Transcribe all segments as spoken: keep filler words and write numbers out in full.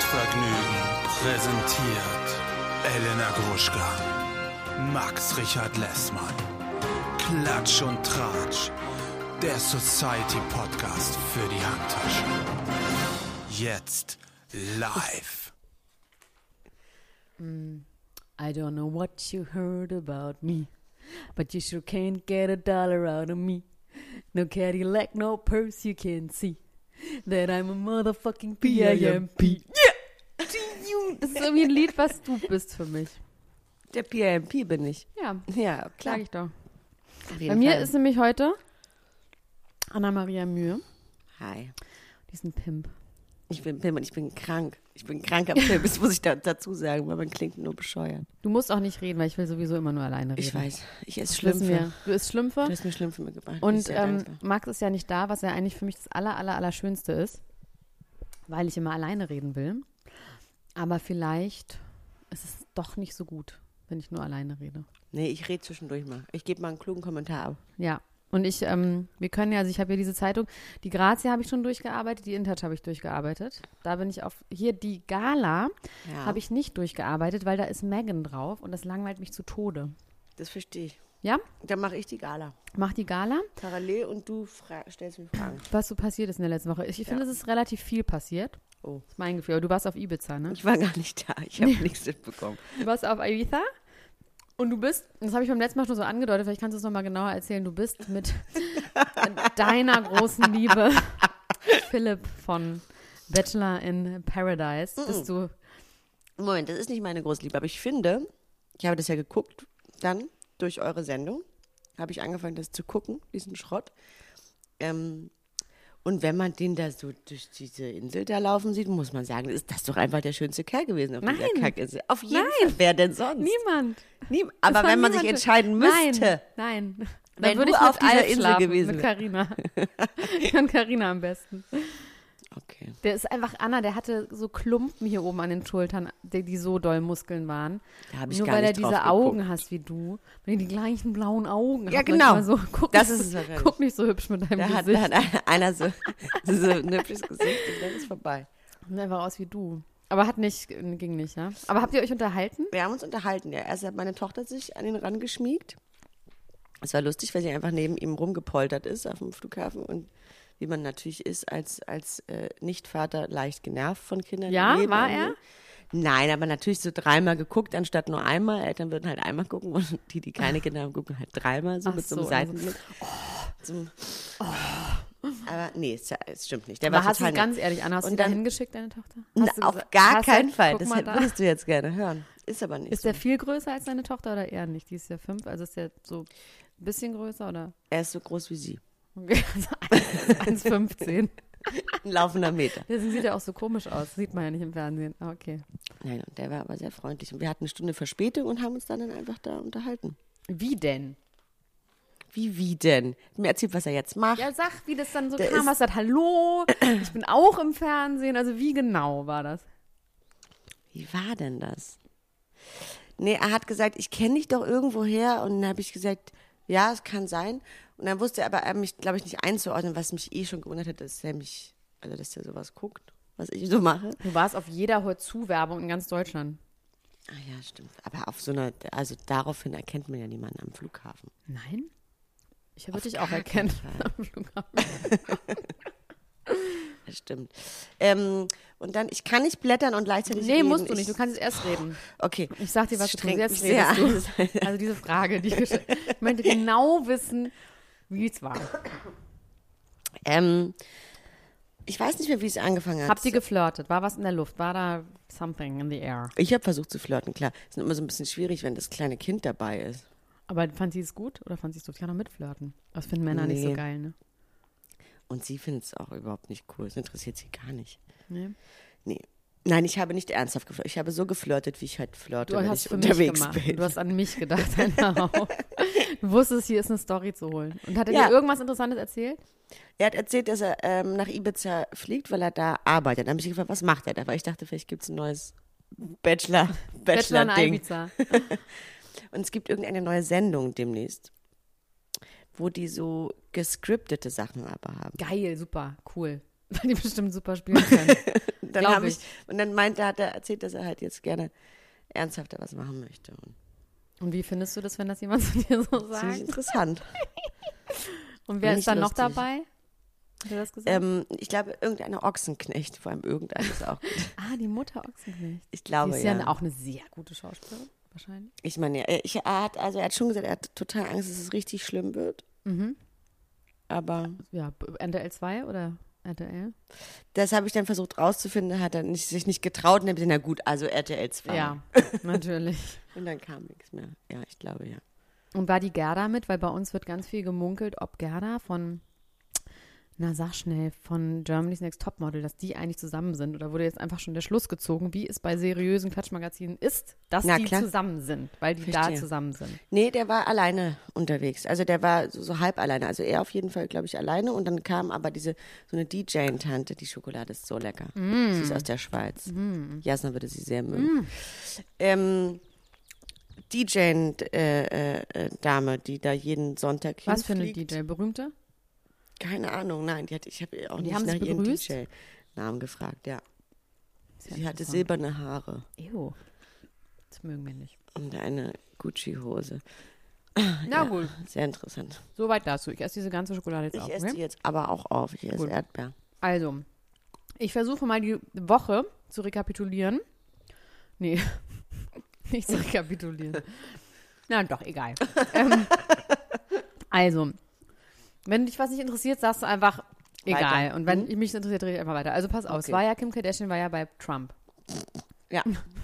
Vergnügen präsentiert Elena Gruschka, Max Richard Lessmann, Klatsch und Tratsch, der Society-Podcast für die Handtasche. Jetzt live. Mm, I don't know what you heard about me, but you sure can't get a dollar out of me. No Cadillac, no purse, you can see that I'm a motherfucking P I M P. Yeah! Das ist irgendwie ein Lied, was du bist für mich. Der P I M P bin ich. Ja, Ja, klar. sag ich doch. Auf jeden Bei mir Fall. ist nämlich heute Anna-Maria Mühe. Hi. Die ist ein Pimp. Ich bin Pim und ich bin krank. Ich bin kranker Pim. Das muss ich da, dazu sagen, weil man klingt nur bescheuert. Du musst auch nicht reden, weil ich will sowieso immer nur alleine reden. Ich weiß. Ich esse Das wissen Schlümpfe. wir. Du isst Schlümpfe? Du hast mir Schlümpfe mitgebracht. Ich bin Und sehr ähm, dankbar. Max ist ja nicht da, was ja eigentlich für mich das aller, aller, aller Schönste ist, weil ich immer alleine reden will. Aber vielleicht ist es doch nicht so gut, wenn ich nur alleine rede. Nee, ich rede zwischendurch mal. Ich gebe mal einen klugen Kommentar ab. Ja, und ich, ähm, wir können ja, also ich habe hier diese Zeitung, die Grazia habe ich schon durchgearbeitet, die InTouch habe ich durchgearbeitet. Da bin ich auf, hier die Gala Ja, habe ich nicht durchgearbeitet, weil da ist Megan drauf und das langweilt mich zu Tode. das verstehe ich. Ja, Dann mache ich die Gala. mach die Gala. Parallel und du fra- stellst mir Fragen. Was so passiert ist in der letzten Woche. Ich, ich finde, Ja. es ist relativ viel passiert. Oh. Das ist mein Gefühl. Aber du warst auf Ibiza, ne? Ich war gar nicht da. Ich habe nichts mitbekommen. Du warst auf Ibiza und du bist, das habe ich beim letzten Mal schon so angedeutet, vielleicht kannst du es nochmal genauer erzählen, du bist mit deiner großen Liebe Philipp von Bachelor in Paradise, bist du, Moment, das ist nicht meine Großliebe, aber ich finde, ich habe das ja geguckt, dann durch eure Sendung, habe ich angefangen, das zu gucken, diesen Schrott. Ähm, und wenn man den da so durch diese Insel da laufen sieht, muss man sagen, ist das doch einfach der schönste Kerl gewesen auf dieser Nein. Kackinsel. Auf jeden Nein. Fall, wer denn sonst? niemand. Niem- Es aber war wenn man sich niemand- entscheiden müsste, Nein, nein. Wenn Dann würde du ich mit auf dieser Alf Insel schlafen, gewesen mit wärst. Carina. Ich und Carina am besten. okay. Der ist einfach, Anna, der hatte so Klumpen hier oben an den Schultern, die, die so doll Muskeln waren. Da habe ich Nur gar weil er nicht diese drauf Augen geguckt. hast wie du. Wenn er die gleichen blauen Augen Ja, hat. genau. manchmal So, guck Das nicht ist es so, wahrscheinlich. guck nicht so hübsch mit deinem Da hat, Gesicht. da hat einer so, so ein hübsches Gesicht und dann ist vorbei. Sieht einfach aus wie du. Aber hat nicht, ging nicht, ja? Aber habt ihr euch unterhalten? Wir haben uns unterhalten, ja. Erst hat meine Tochter sich an ihn rangeschmiegt. Es war lustig, weil sie einfach neben ihm rumgepoltert ist auf dem Flughafen und wie man natürlich ist als, als äh, Nicht-Vater leicht genervt von Kindern. Ja, die neben war einem er? sind. Nein, aber natürlich so dreimal geguckt, anstatt nur einmal. Eltern würden halt einmal gucken und die, die keine Kinder haben, gucken halt dreimal so Ach mit so einem so, also- Seitenblick. So einem- Aber nee, es, es stimmt nicht. Der Aber war hast du total nett. ganz ehrlich, Anna, hast du Und die da dann- hingeschickt, deine Tochter? Na, Hast du auf gesagt- gar hast du- keinen Fall. guck Das mal hätt- da. würdest du jetzt gerne hören. Ist aber nicht Ist so. der viel größer als deine Tochter oder eher nicht? Die ist ja fünf, also ist der so ein bisschen größer oder? Er ist so groß wie sie. Also eins Komma fünfzehn. Ein laufender Meter. Deswegen sieht er auch so komisch aus. Sieht man ja nicht im Fernsehen. Ah, okay. Nein, und der war aber sehr freundlich. Und wir hatten eine Stunde Verspätung und haben uns dann, dann einfach da unterhalten. Wie denn? Wie, wie denn? Mir erzählt, was er jetzt macht. Ja, sag, wie das dann so Der kam. ist- Was sagt, hallo, ich bin auch im Fernsehen. Also wie genau war das? Wie war denn das? Nee, er hat gesagt, ich kenne dich doch irgendwo her. Und dann habe ich gesagt, ja, es kann sein. Und dann wusste er aber, er mich, glaube ich, nicht einzuordnen, was mich eh schon gewundert hat, dass er mich, also dass er sowas guckt, was ich so mache. Du warst auf jeder Hör-zu-Werbung in ganz Deutschland. Ah ja, stimmt. Aber auf so einer, also daraufhin erkennt man ja niemanden am Flughafen. Nein? Ich würde Auf dich gar auch erkennen keinen Fall. am Flughafen. Das stimmt. Ähm, und dann, ich kann nicht blättern und gleichzeitig Nee, reden. musst du nicht. Ich, Du kannst jetzt erst reden. okay. Ich sag dir, was Das du tust. strengt Jetzt mich sehr redest du. an. Also diese Frage, die ich gestellt Ich möchte genau wissen, wie es war. Ähm, ich weiß nicht mehr, wie es angefangen hat. Habt ihr geflirtet? War was in der Luft? War da something in the air? Ich habe versucht zu flirten, klar. Es ist immer so ein bisschen schwierig, wenn das kleine Kind dabei ist. Aber fand sie es gut oder fand sie es doof? Ich kann doch mitflirten. Das finden Männer nicht so Nee. geil, ne? Und sie findet es auch überhaupt nicht cool. Es interessiert sie gar nicht. Nee. Nee. Nein, ich habe nicht ernsthaft geflirtet. Ich habe so geflirtet, wie ich halt flirte, Du wenn hast ich für mich unterwegs gemacht. bin. Du hast an mich gedacht. Genau. Du wusstest, hier ist eine Story zu holen. Und hat er Ja. dir irgendwas Interessantes erzählt? Er hat erzählt, dass er ähm, nach Ibiza fliegt, weil er da arbeitet. Dann habe ich gefragt, was macht er da? Weil ich dachte, vielleicht gibt es ein neues Bachelor, Bachelor in Bachelor-Ding. Ibiza. Und es gibt irgendeine neue Sendung demnächst, wo die so gescriptete Sachen aber haben. Geil, super, cool. Weil die bestimmt super spielen können. dann Glaub hab ich. ich, und dann meinte, hat er erzählt, dass er halt jetzt gerne ernsthafter was machen möchte. Und Und wie findest du das, wenn das jemand zu dir so ziemlich sagt? interessant. Und wer nicht ist dann noch lustig. dabei? Hat er das gesagt? ähm, ich glaube, irgendeine Ochsenknecht, vor allem irgendeine ist auch gut. ah, die Mutter Ochsenknecht. Ich Die glaube, ist ja. ja auch eine sehr gute Schauspielerin, wahrscheinlich. Ich meine, er, ich, er, hat, also er hat schon gesagt, er hat total Angst, dass es richtig schlimm wird. Mhm. Aber Ja, N D L zwei oder R T L? das habe ich dann versucht rauszufinden, hat er nicht, sich nicht getraut. Und dann habe ich gesagt, na gut, also R T L zwei. Ja, natürlich. Und dann kam nichts mehr. Ja, ich glaube, ja. Und war die Gerda mit? Weil bei uns wird ganz viel gemunkelt, ob Gerda von, na sag schnell, von Germany's Next Topmodel, dass die eigentlich zusammen sind. Oder wurde jetzt einfach schon der Schluss gezogen, wie es bei seriösen Klatschmagazinen ist, dass Na, die klar. zusammen sind, weil die da Verstehe. zusammen sind. Nee, der war alleine unterwegs. Also der war so, so halb alleine. Also er auf jeden Fall, glaube ich, alleine. Und dann kam aber diese, so eine D J-Tante, die Schokolade ist so lecker. Mm. Sie ist aus der Schweiz. Mm. Jasna würde sie sehr mögen. Mm. Ähm, D J-Dame, äh, äh, die da jeden Sonntag Was für eine hinfliegt. D J? Berühmte? Keine Ahnung, nein, die hat, ich habe auch Die nicht haben nach sich ihrem begrüßt? D J-Namen gefragt, ja. Sehr Sie hatte interessant. silberne Haare Ew. Das mögen wir nicht. und eine Gucci-Hose. Na gut, Sehr interessant. soweit dazu. Ich esse diese ganze Schokolade jetzt Ich auf. esse Okay? die jetzt aber auch auf. Ich esse Gut. Erdbeer. Also, ich versuche mal die Woche zu rekapitulieren. Nee, nicht zu rekapitulieren. Na doch, egal. ähm, also, wenn dich was nicht interessiert, sagst du einfach egal. Weiter. Und wenn mich interessiert, rede ich einfach weiter. Also pass auf, es Okay. war ja, Kim Kardashian war ja bei Trump. Ja.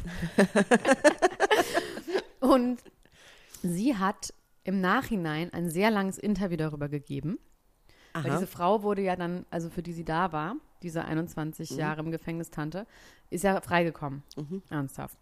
Und sie hat im Nachhinein ein sehr langes Interview darüber gegeben. Weil Aha. diese Frau wurde ja dann, also für die sie da war, diese einundzwanzig Mhm. Jahre im Gefängnis Tante, ist ja freigekommen. Mhm. Ernsthaft.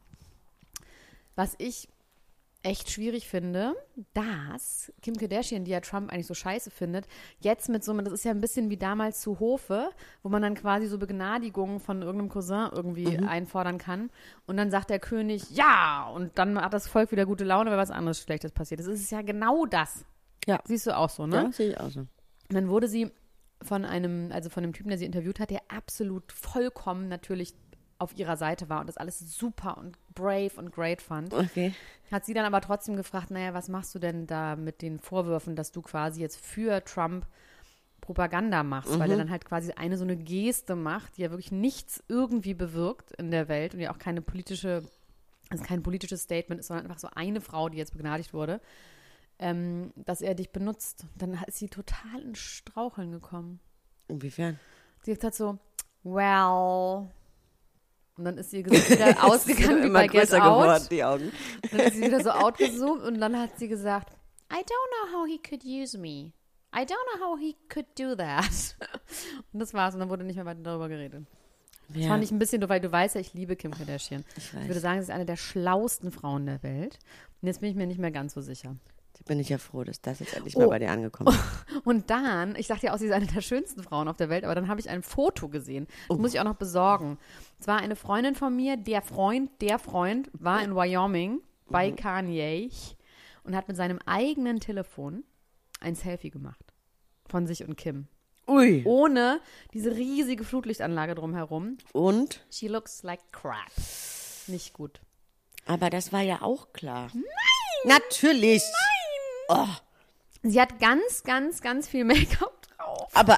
Was ich echt schwierig finde, dass Kim Kardashian, die ja Trump eigentlich so scheiße findet, jetzt mit so, das ist ja ein bisschen wie damals zu Hofe, wo man dann quasi so Begnadigungen von irgendeinem Cousin irgendwie Mhm. einfordern kann. Und dann sagt der König, ja, und dann hat das Volk wieder gute Laune, weil was anderes Schlechtes passiert. Das ist ja genau das. Ja. Siehst du auch so, ne? Ja, sehe ich auch so. Und dann wurde sie von einem, also von dem Typen, der sie interviewt hat, der absolut vollkommen natürlich auf ihrer Seite war und das alles super und brave und great fand, Okay. hat sie dann aber trotzdem gefragt, naja, was machst du denn da mit den Vorwürfen, dass du quasi jetzt für Trump Propaganda machst, weil er dann halt quasi eine so eine Geste macht, die ja wirklich nichts irgendwie bewirkt in der Welt und ja auch keine politische, also kein politisches Statement ist, sondern einfach so eine Frau, die jetzt begnadigt wurde, ähm, dass er dich benutzt. Dann ist sie total in Straucheln gekommen. Inwiefern? Sie hat so, well. Und dann ist sie wieder ausgegangen wie Immer bei Get größer Out. geworden, die Augen. Dann ist sie wieder so outgezoomt und dann hat sie gesagt, I don't know how he could use me. I don't know how he could do that. Und das war's. Und dann wurde nicht mehr weiter darüber geredet. Das Ja, fand ich ein bisschen doof, weil du weißt ja, ich liebe Kim Kardashian. ich Ich würde weiß. sagen, sie ist eine der schlauesten Frauen der Welt. Und jetzt bin ich mir nicht mehr ganz so sicher. Da bin ich ja froh, dass das jetzt endlich Oh. mal bei dir angekommen ist. Und dann, ich dachte ja auch, sie ist eine der schönsten Frauen auf der Welt, aber dann habe ich ein Foto gesehen. Das muss ich auch noch besorgen. Es war eine Freundin von mir, der Freund, der Freund war in Wyoming bei Kanye und hat mit seinem eigenen Telefon ein Selfie gemacht. Von sich und Kim. Ui. Ohne diese riesige Flutlichtanlage drumherum. Und? She looks like crap. Nicht gut. Aber das war ja auch klar. Nein! Natürlich! Oh, Sie hat ganz, ganz, ganz viel Make-up drauf. aber.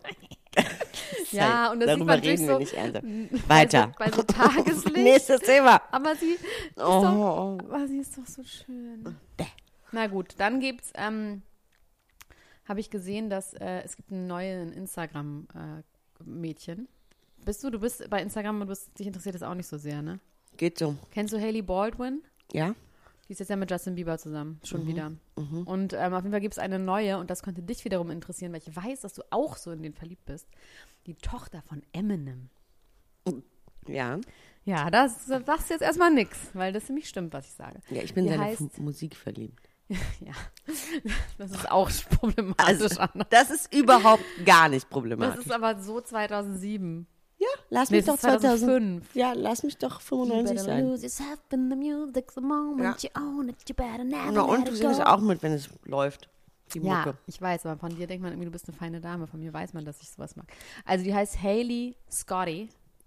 Ja, und das sieht Darüber man natürlich reden wir so nicht ernsthaft. Weiter. Bei so, bei so Tageslicht. Nächstes Thema. Aber sie ist, Oh. doch, aber sie ist doch so schön. Na gut, dann gibt's, ähm, habe ich gesehen, dass äh, es gibt ein neues Instagram-Mädchen. Bist du, du bist bei Instagram und du bist, dich interessiert das auch nicht so sehr, ne? Geht so. Kennst du Hailey Baldwin? Ja? Die ist jetzt ja mit Justin Bieber zusammen, schon Mhm. wieder. Und ähm, auf jeden Fall gibt es eine neue, und das könnte dich wiederum interessieren, weil ich weiß, dass du auch so in den verliebt bist. Die Tochter von Eminem. Ja. Ja, das sagst du jetzt erstmal nix, weil das nämlich stimmt, was ich sage. Ja, ich bin Die seine heißt- F- Musik verliebt. Ja, das ist auch problematisch. Also, Anna. das ist überhaupt gar nicht Das problematisch. ist aber so zweitausendsieben. ja, lass Nee, mich das doch ist zweitausend. zweitausendfünf. Ja, lass mich doch You fünfundneunzig better sein. lose yourself in the music the moment you own it, you better never Na, und let du it singst go. auch mit, wenn es läuft. Die Ja, Mucke. ich weiß, aber von dir denkt man irgendwie, du bist eine feine Dame. Von mir weiß man, dass ich sowas mag. Also die heißt Hailey Scotty.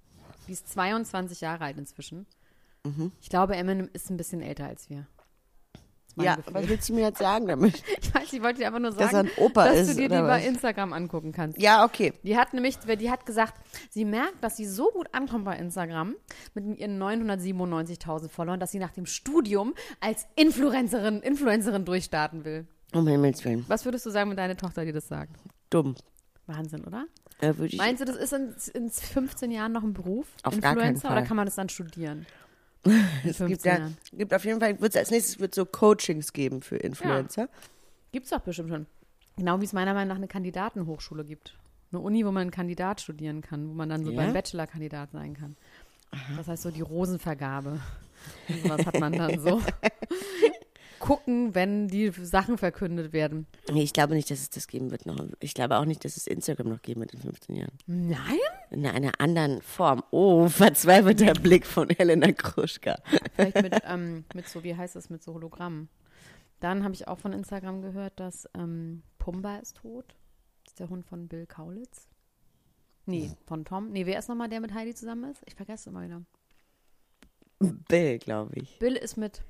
Die ist zweiundzwanzig Jahre alt inzwischen. Mhm. Ich glaube, Eminem ist ein bisschen älter als wir. Mein Ja, Gefühl. was willst du mir jetzt sagen damit? Ich weiß, ich wollte dir einfach nur Dass sagen, er ein Opa dass ist, du dir die oder bei was? Instagram angucken kannst. Ja, okay. Die hat nämlich, die hat gesagt, sie merkt, dass sie so gut ankommt bei Instagram mit ihren neunhundertsiebenundneunzigtausend Followern, dass sie nach dem Studium als Influencerin, Influencerin durchstarten will. Um Himmels Willen. Was würdest du sagen, wenn deine Tochter dir das sagt? Dumm. Wahnsinn, oder? Äh, würde ich, Meinst du, das ist in, in fünfzehn Jahren noch ein Beruf? Auf gar keinen Influencer? Oder Fall. kann man das dann studieren? es gibt, ja, gibt auf jeden Fall, wird's als nächstes wird so Coachings geben für Influencer. Gibt's doch bestimmt schon. Genau wie es meiner Meinung nach eine Kandidatenhochschule gibt. Eine Uni, wo man einen Kandidat studieren kann, wo man dann so Ja? beim Bachelor-Kandidat sein kann. Das heißt so die Rosenvergabe. Und sowas hat man dann so. Gucken, wenn die Sachen verkündet werden. Nee, ich glaube nicht, dass es das geben wird noch. Ich glaube auch nicht, dass es Instagram noch geben wird in fünfzehn Jahren. Nein? In einer anderen Form. Oh, verzweifelter Blick von Helena Gruschka. Vielleicht mit, ähm, mit so, wie heißt das, mit so Hologrammen. Dann habe ich auch von Instagram gehört, dass ähm, Pumba ist tot. Das ist der Hund von Bill Kaulitz. Nee, von Tom. Nee, wer ist nochmal der mit Heidi zusammen ist? Ich vergesse es immer wieder. Bill, glaube ich. Bill ist mit,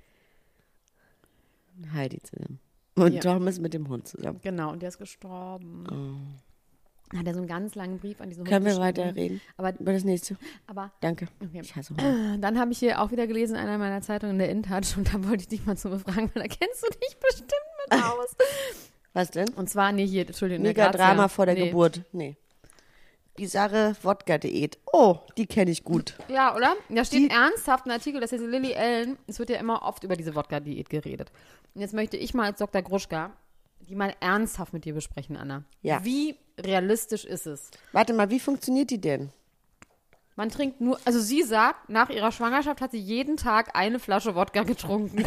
Heidi zusammen. Und Ja. Tom ist mit dem Hund zusammen. genau, und der ist gestorben. Oh. Hat er so einen ganz langen Brief an diesen Hund Können wir geschrieben. weiterreden? Aber, Über das nächste. aber Danke. okay. Ich hasse Hunde. Dann habe ich hier auch wieder gelesen in einer meiner Zeitungen in der InTouch und da wollte ich dich mal zu befragen, weil da kennst du dich bestimmt mit aus. Was denn? Und zwar, nee, hier, Entschuldigung. in der Mega Drama Grazia. vor der nee. Geburt. Nee. Bizarre Wodka-Diät. Oh, die kenne ich gut. Ja, oder? Da steht Die- ernsthaft ein Artikel, das ist Lily Allen. Es wird ja immer oft über diese Wodka-Diät geredet. Und jetzt möchte ich mal als Doktor Gruschka die mal ernsthaft mit dir besprechen, Anna. Ja. Wie realistisch ist es? Warte mal, wie funktioniert die denn? Man trinkt nur, also sie sagt, nach ihrer Schwangerschaft hat sie jeden Tag eine Flasche Wodka getrunken.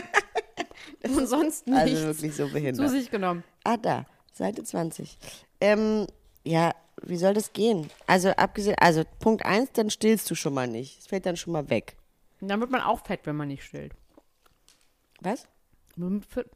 Und sonst nichts Also wirklich so zu behindert. sich genommen. Ah, da. Seite zwanzig. Ähm, ja, wie soll das gehen? Also abgesehen, also Punkt eins, dann stillst du schon mal nicht. Es fällt dann schon mal weg. Und dann wird man auch fett, wenn man nicht stillt. Was? Man wird-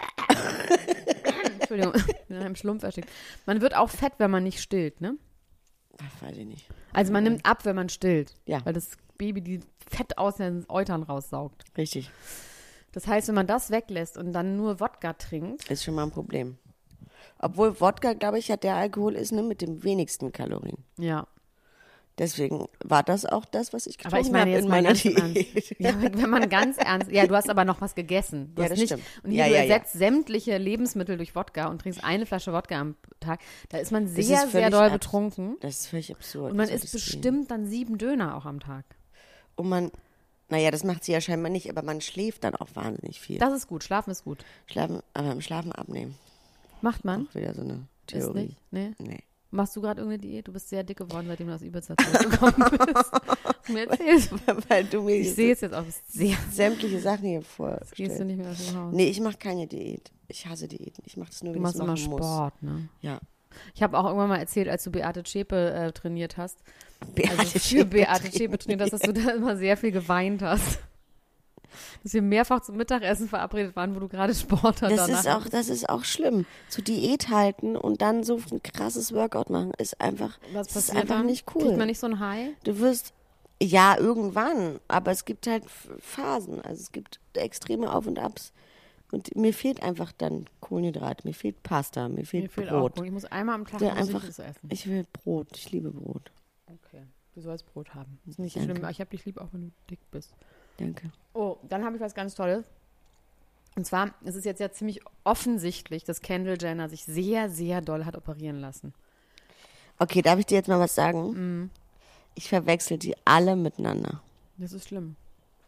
Entschuldigung, in einem Schlumpf erstickt. Man wird auch fett, wenn man nicht stillt, ne? Ach, weiß ich nicht. Also man nimmt ab, wenn man stillt. Ja. Weil das Baby die Fett aus den Eutern raussaugt. Richtig. Das heißt, wenn man das weglässt und dann nur Wodka trinkt, Ist schon mal ein Problem. Obwohl Wodka, glaube ich, ja der Alkohol ist, ne, mit dem wenigsten Kalorien. ja. Deswegen war das auch das, was ich Aber ich getrunken meine habe jetzt in mal meiner ganz im Diät. Ernst. Ja, wenn man ganz ernst, ja, du hast aber noch was gegessen. Du Ja, hast das nicht, stimmt. Und hier, Ja, du ja, ja. ersetzt sämtliche Lebensmittel durch Wodka und trinkst eine Flasche Wodka am Tag. Da ist man Das sehr, ist sehr völlig doll abs- betrunken. Das ist völlig absurd. Und man Wie soll isst das gehen? bestimmt dann sieben Döner auch am Tag. Und man, naja, das macht sie ja scheinbar nicht, aber man schläft dann auch wahnsinnig viel. Das ist gut, schlafen ist gut. Schlafen, aber im Schlafen abnehmen. Macht man? Auch wieder so eine Ist Theorie. nicht? Nee. Nee. Machst du gerade irgendeine Diät? Du bist sehr dick geworden, seitdem du aus Ibiza zurückgekommen bist. Und mir erzählst. Weil du mir Ich sehe es jetzt auch. Du bist sehr. sämtliche Sachen hier Gehst du vorstellst. nicht mehr aus dem Haus. Nee, ich mache keine Diät. Ich hasse Diäten. Ich mache das nur, Du wenn ich machst es immer machen muss. Sport, ne? Ja. Ich habe auch irgendwann mal erzählt, als du Beate Zschäpe äh, trainiert hast, Beate also für Zschäpe Beate Zschäpe trainiert hast, dass du da immer sehr viel geweint hast. Dass wir mehrfach zum Mittagessen verabredet waren, wo du gerade Sport hast. Das ist, auch, das ist auch schlimm. Zu Diät halten und dann so ein krasses Workout machen, ist einfach, Was das ist passiert einfach dann? nicht Kriegt cool. man nicht so ein High? Du wirst, ja, irgendwann, aber es gibt halt F- Phasen. Also es gibt extreme Auf und Abs. Und mir fehlt einfach dann Kohlenhydrat, mir fehlt Pasta, mir fehlt Mir fehlt Brot. auch. Ich muss einmal am Tag Ja, muss einfach- ich das essen. Ich will Brot, ich liebe Brot. Okay. Du sollst Brot haben. Ist nicht Danke. schlimm. Ich hab dich lieb, auch wenn du dick bist. Danke. Oh, dann habe ich was ganz Tolles. Und zwar, es ist jetzt ja ziemlich offensichtlich, dass Kendall Jenner sich sehr, sehr doll hat operieren lassen. Okay, darf ich dir jetzt mal was sagen? Mhm. Ich verwechsel die alle miteinander. Das ist schlimm.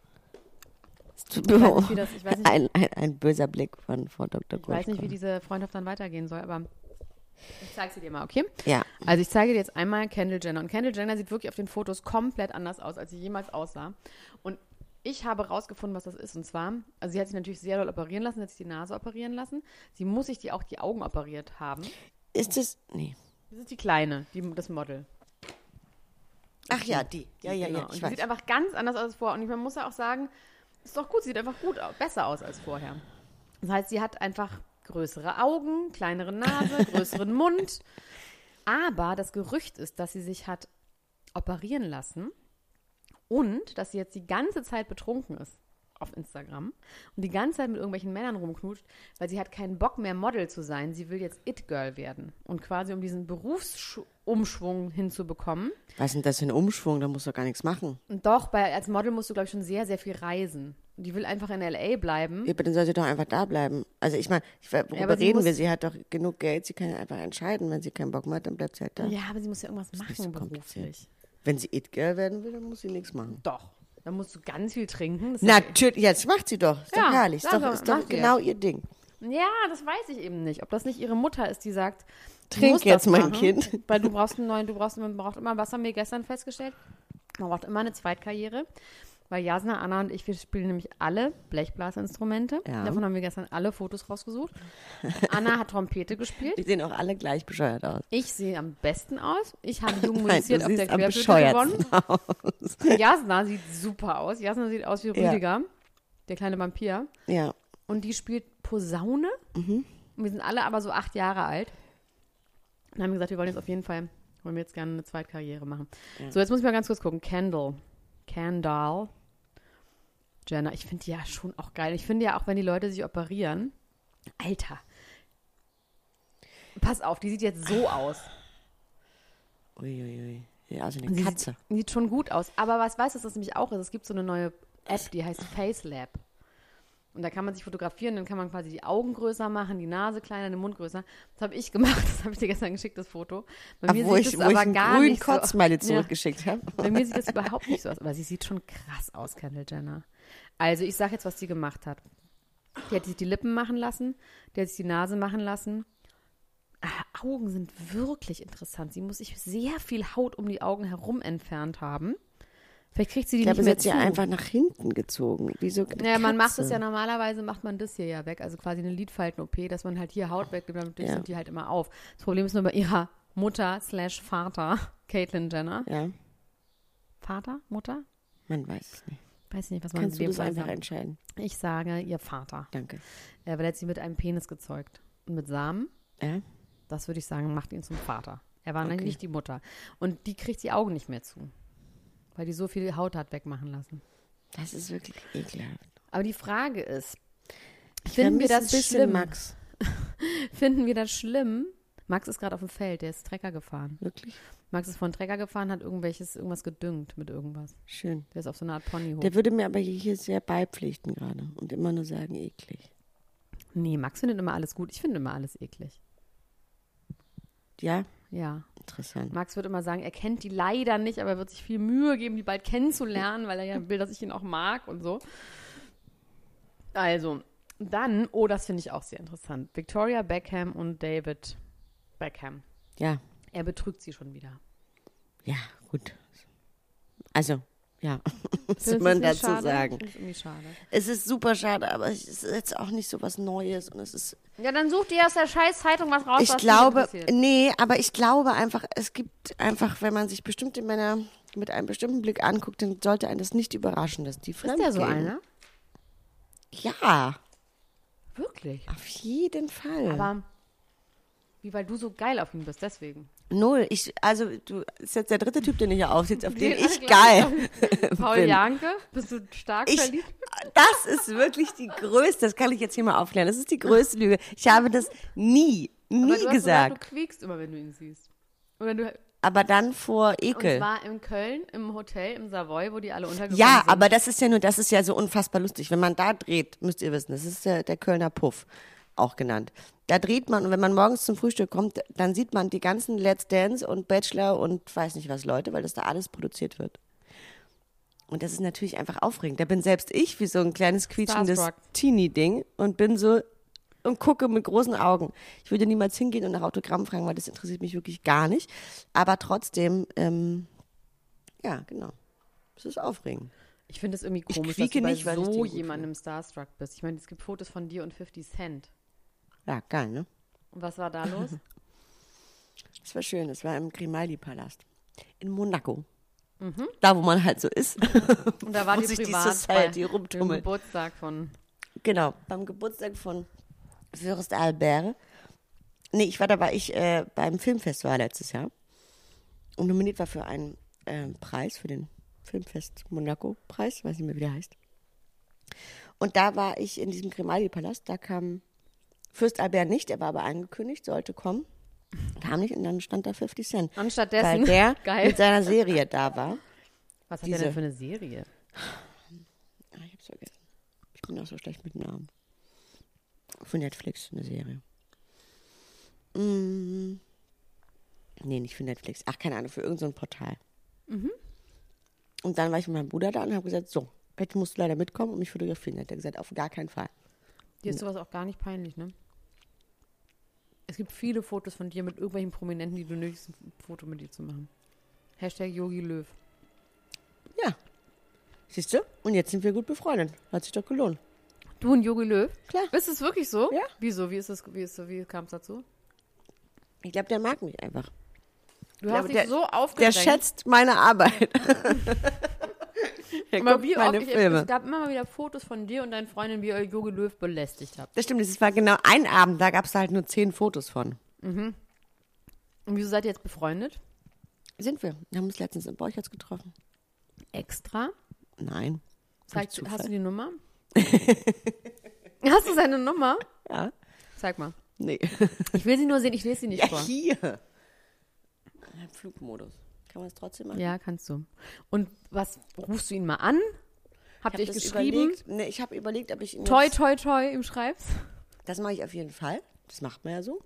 Es tut Ich mir weiß nicht, wie das, ich weiß nicht, ein, ein, ein böser Blick von Frau Doktor ich weiß nicht, wie Groschka. diese Freundschaft dann weitergehen soll, aber ich zeige sie dir mal, okay? Ja, Also ich zeige dir jetzt einmal Kendall Jenner. Und Kendall Jenner sieht wirklich auf den Fotos komplett anders aus, als sie jemals aussah. Und ich habe rausgefunden, was das ist. Und zwar, also sie hat sich natürlich sehr doll operieren lassen, hat sich die Nase operieren lassen. Sie muss sich die auch die Augen operiert haben. ist es, nee. Das ist die Kleine, die, das Model. Ach ja, die. Ja, ja, Genau. ja, Und ich die weiß. sieht einfach ganz anders aus als vorher. Und man muss ja auch sagen, ist doch gut, sieht einfach gut, au- besser aus als vorher. Das heißt, sie hat einfach größere Augen, kleinere Nase, größeren Mund. Aber das Gerücht ist, dass sie sich hat operieren lassen, Und, dass sie jetzt die ganze Zeit betrunken ist auf Instagram und die ganze Zeit mit irgendwelchen Männern rumknutscht, weil sie hat keinen Bock mehr, Model zu sein. Sie will jetzt It-Girl werden. Und quasi, um diesen Berufsumschwung hinzubekommen. Was ist denn das für ein Umschwung? Da musst du gar nichts machen. Und doch, bei, als Model musst du, glaube ich, schon sehr, sehr viel reisen. Die will einfach in L A bleiben. Ja, aber dann soll sie doch einfach da bleiben. Also ich meine, worüber Ja, aber sie reden muss- wir? Sie hat doch genug Geld, sie kann ja einfach entscheiden. Wenn sie keinen Bock mehr hat, dann bleibt sie halt da. Ja, aber sie muss ja irgendwas ist nicht machen so kompliziert. beruflich. Wenn sie It-Girl werden will, dann muss sie nichts machen. Doch. Da musst du ganz viel trinken. Das ist ja- Natürlich, jetzt macht sie doch. Ist Ja, doch herrlich. Ist ja, doch, so, ist doch macht sie genau jetzt. ihr Ding. Ja, das weiß ich eben nicht. Ob das nicht ihre Mutter ist, die sagt, du Trink musst jetzt, das mein machen, Kind. Weil du brauchst einen neuen, du brauchst, man braucht immer, was haben wir gestern festgestellt? Man braucht immer eine Zweitkarriere. Weil Jasna, Anna und ich, wir spielen nämlich alle Blechblasinstrumente. Ja. Davon haben wir gestern alle Fotos rausgesucht. Anna hat Trompete gespielt. Die sehen auch alle gleich bescheuert aus. Ich sehe am besten aus. Ich habe jung Nein, musiziert du auf der siehst am Querflöte bescheuertsten gewonnen. aus. Jasna sieht super aus. Jasna sieht aus wie Ja. Rüdiger, der kleine Vampir. Ja. Und die spielt Posaune. Mhm. Und wir sind alle aber so acht Jahre alt. Und haben gesagt, wir wollen jetzt auf jeden Fall, wollen wir jetzt gerne eine Zweitkarriere machen. Ja. So, jetzt muss ich mal ganz kurz gucken. Kendall. Kendall. Jenner. Ich finde die ja schon auch geil. Ich finde ja auch, wenn die Leute sich operieren. Alter. Pass auf, die sieht jetzt so aus. Uiuiui. Ja, also eine Sie Katze. Sieht, sieht schon gut aus. Aber was weißt du, was das nämlich auch ist? Es gibt so eine neue App, die heißt FaceLab. Und da kann man sich fotografieren, dann kann man quasi die Augen größer machen, die Nase kleiner, den Mund größer. Das habe ich gemacht, das habe ich dir gestern geschickt, das Foto. Bei Ach, mir wo sieht ich, es wo ich aber einen gar grünen nicht so Kotzmeile Ja. zurückgeschickt habe. Bei mir sieht das überhaupt nicht so aus, aber sie sieht schon krass aus, Kendall Jenner. Also ich sage jetzt, was die gemacht hat. Die hat sich die Lippen machen lassen, die hat sich die Nase machen lassen. Ah, Augen sind wirklich interessant. Sie muss sich sehr viel Haut um die Augen herum entfernt haben. Vielleicht kriegt sie die Ich glaube, nicht sie mehr hat sie zu. einfach nach hinten gezogen. Wie so eine Naja, man macht Katze. es ja normalerweise, macht man das hier ja weg, also quasi eine Lidfalten-O P, dass man halt hier Haut wegnimmt, damit Ja. sind die halt immer auf. Das Problem ist nur bei ihrer Mutter slash Vater, Caitlyn Jenner. Ja, Vater? Mutter? man weiß es nicht. Weiß ich nicht, was man Kannst in du dem das Fall einfach sagt. entscheiden? Ich sage ihr Vater. Danke. Äh, weil er hat sie mit einem Penis gezeugt. Und mit Samen, Ja? das würde ich sagen, macht ihn zum Vater. Er war Okay. nämlich nicht die Mutter. Und die kriegt die Augen nicht mehr zu. Weil die so viel Haut hat wegmachen lassen. Das ist wirklich ekelhaft. Aber die Frage ist, Ich finden wir vermisse das ein bisschen schlimm? Max. Finden wir das schlimm? Max ist gerade auf dem Feld, der ist Trecker gefahren. Wirklich? Max ist von Trecker gefahren, hat irgendwelches, irgendwas gedüngt mit irgendwas. Schön. Der ist auf so eine Art Ponyhof. Der würde mir aber hier sehr beipflichten gerade und immer nur sagen, eklig. Nee, Max findet immer alles gut. Ich finde immer alles eklig. Ja? Ja. Interessant. Max wird immer sagen, er kennt die leider nicht, aber er wird sich viel Mühe geben, die bald kennenzulernen, weil er ja will, dass ich ihn auch mag und so. Also, dann, oh, das finde ich auch sehr interessant. Victoria Beckham und David Beckham. Ja. Er betrügt sie schon wieder. Ja, gut. Also, ja. Was Findest soll du man es nicht dazu schade? sagen? Ich finde es irgendwie schade. Es ist super schade, aber es ist jetzt auch nicht so was Neues und es ist Ja, dann such dir aus der scheiß Zeitung was raus, ich was dich glaube, interessiert. nee, aber ich glaube einfach, es gibt einfach, wenn man sich bestimmte Männer mit einem bestimmten Blick anguckt, dann sollte einen das nicht überraschen, dass die Ist fremdgehen. der so einer? Ja, Wirklich? auf jeden Fall. Aber wie, weil du so geil auf ihn bist, deswegen. Null. Ich, also, du ist jetzt der dritte Typ, den ich hier aufsitze, auf den Den ich alle geil Paul bin. Janke, bist du stark Ich, verliebt? das ist wirklich die größte, das kann ich jetzt hier mal aufklären, das ist die größte Lüge. Ich habe das nie, nie Aber du hast gesagt. gesagt, du quiekst immer, wenn du ihn siehst. Oder du, Aber dann vor und Ekel. zwar in Köln, im Hotel, im Savoy, wo die alle untergekommen Ja, sind. aber das ist ja nur, das ist ja so unfassbar lustig. Wenn man da dreht, müsst ihr wissen, das ist der, der Kölner Puff, auch genannt. Da dreht man, und wenn man morgens zum Frühstück kommt, dann sieht man die ganzen Let's Dance und Bachelor und weiß nicht was Leute, weil das da alles produziert wird. Und das ist natürlich einfach aufregend. Da bin selbst ich wie so ein kleines quietschendes Starstruck. Teenie-Ding und bin so und gucke mit großen Augen. Ich würde niemals hingehen und nach Autogramm fragen, weil das interessiert mich wirklich gar nicht. Aber trotzdem, ähm, ja, genau. Es ist aufregend. Ich finde es irgendwie Ich komisch, dass quieke du bei nicht, weil ich den so gut jemandem starstruck bist. Ich meine, es gibt Fotos von dir und fifty Cent. Ja, geil, ne? Und was war da los? Das war schön. Das war im Grimaldi-Palast in Monaco. Da, wo man halt so ist. Und da war Wo die sich die privat Society bei dem rumtummelt. Geburtstag von... Genau, beim Geburtstag von Fürst Albert. Nee, ich war da, war ich äh, beim Filmfestival letztes Jahr und nominiert war für einen äh, Preis, für den Filmfest Monaco-Preis, weiß nicht mehr, wie der heißt. Und da war ich in diesem Grimaldi-Palast, da kam Fürst Albert nicht, er war aber angekündigt, sollte kommen. Kam nicht und dann stand da fünfzig Cent. Und stattdessen, weil der geil. mit seiner Serie da war. Was hat Diese- der denn für eine Serie? Ah, ich hab's vergessen. Ich bin auch so schlecht mit Namen. Für Netflix eine Serie. Mm. Nee, nicht für Netflix. Ach, keine Ahnung, für irgendein so ein Portal. Mhm. Und dann war ich mit meinem Bruder da und habe gesagt, so, jetzt musst du leider mitkommen und mich fotografieren. Hat er gesagt, auf gar keinen Fall. Dir ist sowas auch gar nicht peinlich, ne? Es gibt viele Fotos von dir mit irgendwelchen Prominenten, die du nötigst, ein Foto mit dir zu machen. Hashtag Yogi Löw. Ja. Siehst du? Und jetzt sind wir gut befreundet. Hat sich doch gelohnt. Du und Yogi Löw? Klar. Ist es wirklich so? Ja. Wieso? Wie ist es, wie ist, wie kam es dazu? Ich glaube, der mag mich einfach. Du Ja, hast aber dich der- so Der aufgedrängt. schätzt meine Arbeit. Er Aber guckt wie oft, meine ich, Filme. es gab immer mal wieder Fotos von dir und deinen Freundinnen, wie ihr Yogi Löw belästigt habt. Das stimmt, das war genau ein Abend, da gab es halt nur zehn Fotos von. Und wieso seid ihr jetzt befreundet? Sind wir. Wir haben uns letztens in Borchertz getroffen. Extra? Nein. Zeig, Zufall. hast du die Nummer? Hast du seine Nummer? Ja. Zeig mal. Nee. Ich will sie nur sehen, ich lese sie nicht Ja, vor. hier. Flugmodus. Kann man es trotzdem machen? Ja, kannst du. Und was, rufst du ihn mal an? Habt ihr Ich euch hab das geschrieben? überlegt. Nee, ich habe überlegt, ob ich ihn Toi, jetzt, toi, toi, ihm schreibst? Das mache ich auf jeden Fall. Das macht man ja so.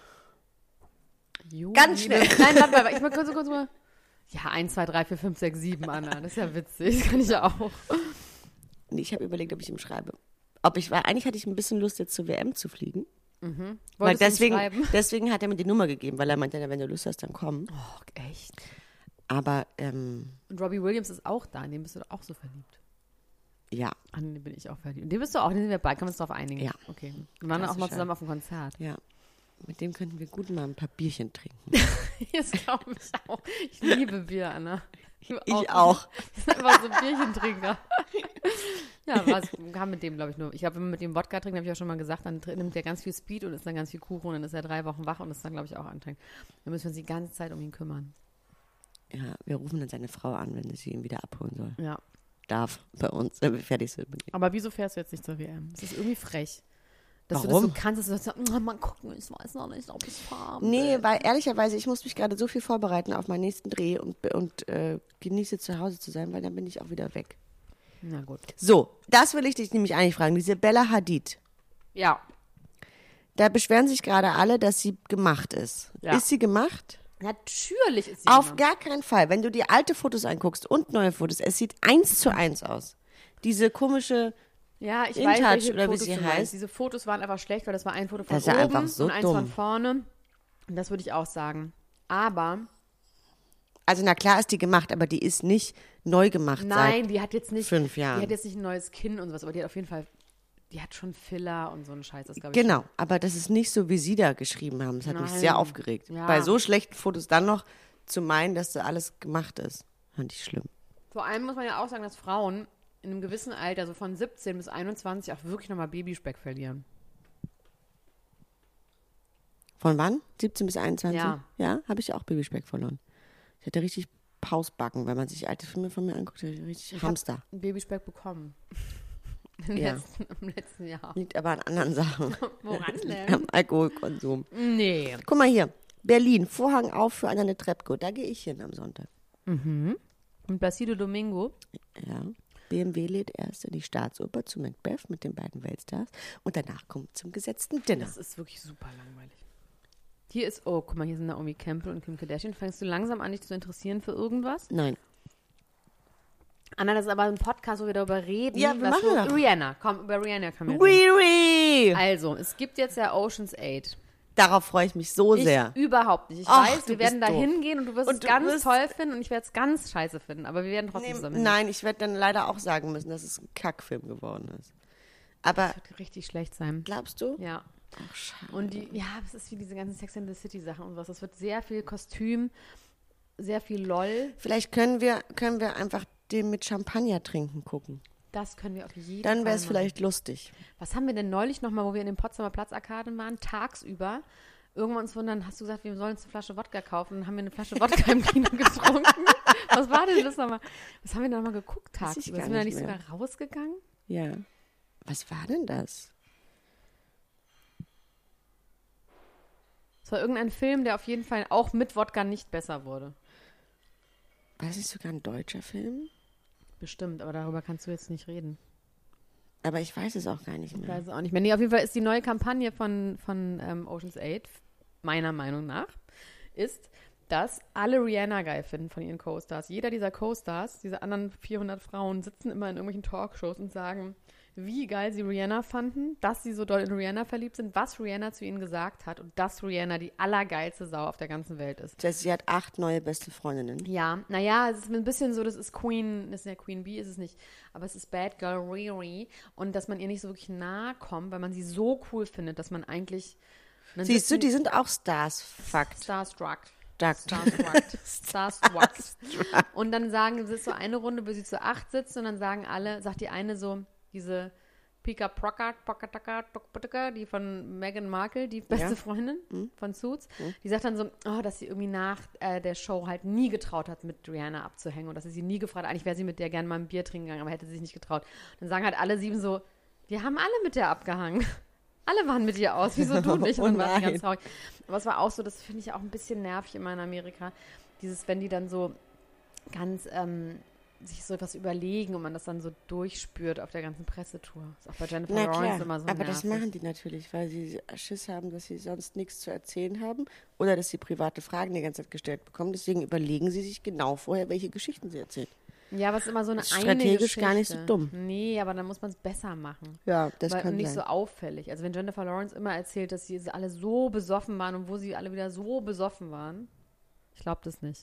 Yogi Ganz schnell. Löw. Nein, warte mal, ich mal kurz, kurz mal. Ja, eins, zwei, drei, vier, fünf, sechs, sieben, Anna. Das ist ja witzig. Das kann ich ja auch. Nee, ich habe überlegt, ob ich ihm schreibe. Ob ich, weil eigentlich hatte ich ein bisschen Lust, jetzt zur W M zu fliegen. Weil Wolltest du ihm deswegen, schreiben? deswegen hat er mir die Nummer gegeben, weil er meinte, wenn du Lust hast, dann komm. Oh, echt? Aber, ähm, Und Robbie Williams ist auch da. In den bist du doch auch so verliebt. ja, An den bin ich auch verliebt. Und den bist du auch, den sind wir beide. Können wir uns darauf einigen? Ja. Okay. Wir waren auch mal Klassischer. zusammen auf dem Konzert. ja. Mit dem könnten wir gut mal ein paar Bierchen trinken. Das glaube ich auch. Ich liebe Bier, Anna. Ich auch. Ich bin einfach so ein Bierchentrinker. Ja, was, kam mit dem, glaube ich, nur. Ich glaube, wenn man mit dem Wodka trinkt, habe ich ja schon mal gesagt, dann tr- nimmt der ganz viel Speed und ist dann ganz viel Kuchen und dann ist er drei Wochen wach und ist dann, glaube ich, auch anstrengend. Dann müssen wir uns die ganze Zeit um ihn kümmern. Ja, wir rufen dann seine Frau an, wenn sie ihn wieder abholen soll. Ja. Darf bei uns, wenn wir fertig sind. mit ihm. Aber wieso fährst du jetzt nicht zur W M? Das ist irgendwie frech. Dass du Warum? das so kannst, dass du sagst, oh, mal gucken, ich weiß noch nicht, ob ich fahren Nee, will. weil ehrlicherweise, ich muss mich gerade so viel vorbereiten auf meinen nächsten Dreh und, und äh, genieße zu Hause zu sein, weil dann bin ich auch wieder weg. Na gut. So, das will ich dich nämlich eigentlich fragen. Diese Bella Hadid, Ja. da beschweren sich gerade alle, dass sie gemacht ist. Ja. Ist sie gemacht? Natürlich ist sie Auf gemacht. gar keinen Fall. Wenn du dir alte Fotos anguckst und neue Fotos, es sieht eins zu eins aus. Diese komische, Ja, ich In weiß, Touch welche oder wie Fotos sie du meinst. heißt. Diese Fotos waren einfach schlecht, weil das war ein Foto von Das ist ja oben einfach so und eins dumm. von vorne. Und das würde ich auch sagen. Aber, also na klar ist die gemacht, aber die ist nicht neu gemacht nein, die hat jetzt nicht, fünf Jahren. die hat jetzt nicht ein neues Kinn und sowas, aber die hat auf jeden Fall, die hat schon Filler und so einen Scheiß. Das seit. glaube ich. Genau, aber das ist nicht so, wie sie da geschrieben haben. Das hat mich Nein. sehr aufgeregt. Ja. Bei so schlechten Fotos dann noch zu meinen, dass da alles gemacht ist, fand ich schlimm. Vor allem muss man ja auch sagen, dass Frauen in einem gewissen Alter, so von siebzehn bis einundzwanzig, auch wirklich nochmal Babyspeck verlieren. Von wann? siebzehn bis einundzwanzig? Ja. Ja, habe ich auch Babyspeck verloren. Ich hatte richtig Pausbacken, wenn man sich alte Filme von mir anguckt, hatte ich richtig Ich hab Hamster. einen Babyspeck bekommen. Im, Ja. letzten, Im letzten Jahr. Liegt aber an anderen Sachen. Woran Liegt denn? am Alkoholkonsum. Nee. Guck mal hier. Berlin, Vorhang auf für Annette Trepko. Da gehe ich hin am Sonntag. Und Placido Domingo. Ja. B M W lädt erst in die Staatsoper zu Macbeth mit den beiden Weltstars und danach kommt zum gesetzten Dinner. Das ist wirklich super langweilig. Hier ist, oh, guck mal, hier sind Naomi Campbell und Kim Kardashian. Fängst du langsam an, dich zu interessieren für irgendwas? Nein. Anna, das ist aber ein Podcast, wo wir darüber reden. Ja, wir was machen so, das. Rihanna, komm, über Rihanna können wir reden. Riri! Also, es gibt jetzt ja Ocean's Eight. Darauf freue ich mich so Ich sehr. überhaupt nicht. Ich Ach, weiß, du wir werden da bist doof. hingehen und du wirst Und es du ganz wirst- toll finden und ich werde es ganz scheiße finden. Aber wir werden trotzdem Nee, zusammen hingehen. nein, ich werde dann leider auch sagen müssen, dass es ein Kackfilm geworden ist. Aber Das wird richtig schlecht sein. glaubst du? Ja. Ach, schade. Und die, ja, es ist wie diese ganzen Sex and the City Sachen und was. Es wird sehr viel Kostüm, sehr viel LOL. Vielleicht können wir, können wir einfach den mit Champagner trinken gucken. Das können wir auf jeden Dann Fall wäre es machen. vielleicht lustig. Was haben wir denn neulich nochmal, wo wir in den Potsdamer Platzarkaden waren, tagsüber? Irgendwann uns wundern, hast du gesagt, wir sollen uns eine Flasche Wodka kaufen. Dann haben wir eine Flasche Wodka im Kino getrunken. Was war war denn das nochmal? Was haben wir da nochmal geguckt Weiß ich tagsüber? gar Sind wir da nicht nicht mehr. sogar rausgegangen? Ja. Was war denn das? Es war irgendein Film, der auf jeden Fall auch mit Wodka nicht besser wurde. War das nicht sogar ein deutscher Film? Bestimmt, aber darüber kannst du jetzt nicht reden. Aber ich weiß es auch gar nicht Ich mehr. weiß es auch nicht mehr. Nee, auf jeden Fall ist die neue Kampagne von, von ähm, Ocean's Eight, meiner Meinung nach, ist, dass alle Rihanna geil finden von ihren Co-Stars. Jeder dieser Co-Stars, diese anderen vierhundert Frauen, sitzen immer in irgendwelchen Talkshows und sagen, wie geil sie Rihanna fanden, dass sie so doll in Rihanna verliebt sind, was Rihanna zu ihnen gesagt hat und dass Rihanna die allergeilste Sau auf der ganzen Welt ist. Das heißt, sie hat acht neue beste Freundinnen. Ja, naja, es ist ein bisschen so, das ist Queen, das ist ja Queen Bee, ist es nicht, aber es ist Bad Girl Riri und dass man ihr nicht so wirklich nahe kommt, weil man sie so cool findet, dass man eigentlich... Siehst du, die sind auch Stars. Fakt. Starstruck. Duck. Starstruck. Starstruck. Und dann sagen, es ist so eine Runde, wo sie zu acht sitzen und dann sagen alle, sagt die eine so, diese Pika Proka, Pokataka, Tokpotaka, die von Meghan Markle, die beste Ja. Freundin Mhm. von Suits, Mhm. die sagt dann so, oh, dass sie irgendwie nach äh, der Show halt nie getraut hat, mit Rihanna abzuhängen und dass sie sie nie gefragt hat, eigentlich wäre sie mit der gerne mal ein Bier trinken gegangen, aber hätte sie sich nicht getraut. Dann sagen halt alle sieben so, wir haben alle mit der abgehangen. Alle waren mit ihr aus, wieso du nicht? Und dann Oh war sie ganz nein. traurig. Aber es war auch so, das finde ich auch ein bisschen nervig immer in Amerika, dieses, wenn die dann so ganz ähm, sich so etwas überlegen und man das dann so durchspürt auf der ganzen Pressetour. Das ist auch bei Jennifer Na Lawrence klar, immer so aber das nervig. machen die natürlich, weil sie Schiss haben, dass sie sonst nichts zu erzählen haben oder dass sie private Fragen die ganze Zeit gestellt bekommen. Deswegen überlegen sie sich genau vorher, welche Geschichten sie erzählen. Ja, aber es ist immer so eine Das ist eine strategisch Geschichte. gar nicht so dumm. Nee, aber dann muss man es besser machen. Ja, das Weil, kann und nicht sein. so auffällig. Also wenn Jennifer Lawrence immer erzählt, dass sie alle so besoffen waren und wo sie alle wieder so besoffen waren, ich glaube das nicht.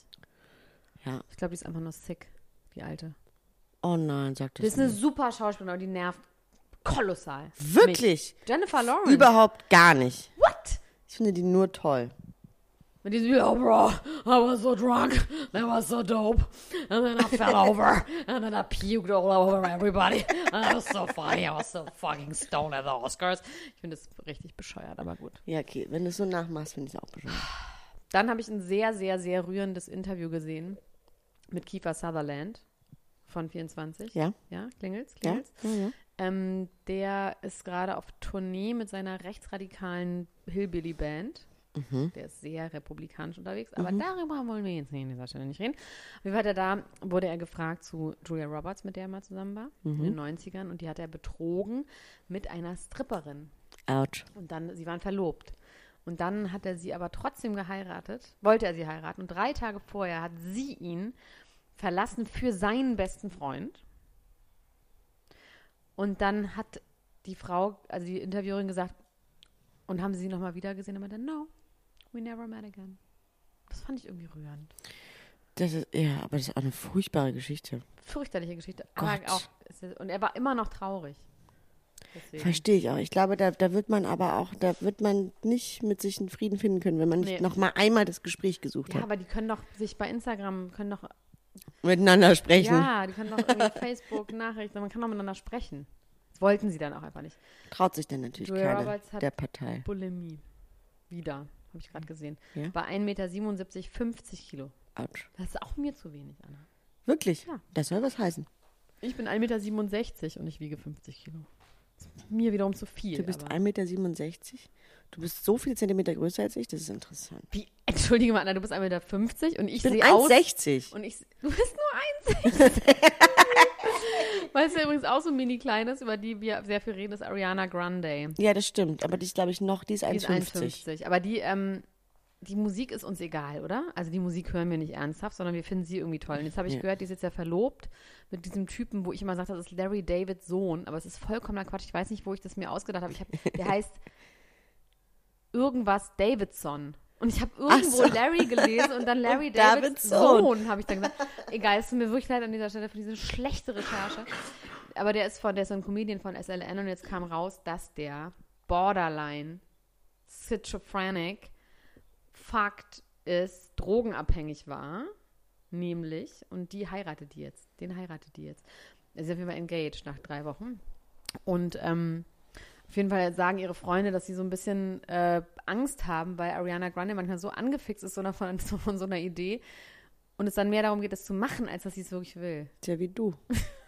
Ja. Ich glaube, die ist einfach nur sick, die Alte. Oh nein, sagt Das das ist eine nicht. super Schauspielerin, aber die nervt kolossal. Wirklich? Mich. Jennifer Lawrence. Überhaupt gar nicht. What? Ich finde die nur toll. Mit diesem, yeah, bro, I was so drunk, that was so dope, and then I fell over, and then I puked all over everybody, and that was so funny, I was so fucking stoned at the Oscars. Ich finde das richtig bescheuert, aber gut. Ja, okay, wenn du es so nachmachst, finde ich es auch bescheuert. Dann habe ich ein sehr, sehr, sehr rührendes Interview gesehen mit Kiefer Sutherland von vierundzwanzig. Ja? Ja, klingelt's, Ja? klingelt's. Ja, ja. Ähm, der ist gerade auf Tournee mit seiner rechtsradikalen Hillbilly-Band. Mhm. Der ist sehr republikanisch unterwegs, aber darüber wollen wir jetzt hier an dieser Stelle nicht reden. Auf jeden Fall hat er da, wurde er gefragt zu Julia Roberts, mit der er mal zusammen war, in den neunzigern, und die hat er betrogen mit einer Stripperin. Autsch. Und dann, sie waren verlobt. Und dann hat er sie aber trotzdem geheiratet, wollte er sie heiraten. Und drei Tage vorher hat sie ihn verlassen für seinen besten Freund. Und dann hat die Frau, also die Interviewerin, gesagt, und haben sie sie nochmal wieder gesehen? Und er meinte, no, we never met again. Das fand ich irgendwie rührend. Das ist, ja, aber das ist auch eine furchtbare Geschichte. Fürchterliche Geschichte. Aber Gott. auch, und er war immer noch traurig. Deswegen. Verstehe ich auch. Ich glaube, da, da wird man aber auch, da wird man nicht mit sich in Frieden finden können, wenn man nicht Nee. noch mal einmal das Gespräch gesucht Ja, hat. aber die können doch sich bei Instagram, können doch, Miteinander sprechen. ja, die können doch irgendwie Facebook, Nachrichten, man kann doch miteinander sprechen. Das wollten sie dann auch einfach nicht. Traut sich dann natürlich Julia keiner Roberts hat der Partei. Bulimie. Wieder, habe ich gerade gesehen. Ja? Bei ein Meter siebenundsiebzig, fünfzig Kilo. Autsch. Das ist auch mir zu wenig, Anna. Wirklich? Ja. Das soll was heißen. Ich bin ein Meter siebenundsechzig und ich wiege fünfzig Kilo. Das ist mir wiederum zu viel. Du bist aber ein Meter siebenundsechzig? Du bist so viel Zentimeter größer als ich? Das ist interessant. Wie? Entschuldige mal, Anna, du bist ein Meter fünfzig und ich Ich bin sehe aus... eins sechzig. Und ich... Du bist nur eins sechzig. Weißt du, übrigens auch so ein mini-kleines, über die wir sehr viel reden, ist Ariana Grande. Ja, das stimmt. Aber die ist, glaube ich, noch, die ist Die ist eins fünfzig. eins fünfzig. Aber die, ähm, die Musik ist uns egal, oder? Also die Musik hören wir nicht ernsthaft, sondern wir finden sie irgendwie toll. Und jetzt habe ich Ja. gehört, die ist jetzt ja verlobt mit diesem Typen, wo ich immer sage, das ist Larry Davids Sohn. Aber es ist vollkommener Quatsch. Ich weiß nicht, wo ich das mir ausgedacht habe. Ich hab, der heißt irgendwas Davidson. Und ich habe irgendwo so. Larry gelesen und dann Larry Und Davids Davids Sohn. Sohn, habe ich dann gesagt. Egal, es tut mir wirklich leid an dieser Stelle für diese schlechte Recherche. Aber der ist von, der ist so ein Comedian von S L N und jetzt kam raus, dass der borderline schizophrenic Fakt ist, drogenabhängig war, nämlich, und die heiratet die jetzt, den heiratet die jetzt. Sie ist auf jeden Fall engaged nach drei Wochen. Und ähm, auf jeden Fall sagen ihre Freunde, dass sie so ein bisschen äh, Angst haben, weil Ariana Grande manchmal so angefixt ist so von, von so einer Idee, und es dann mehr darum geht, das zu machen, als dass sie es wirklich will. Tja, wie du.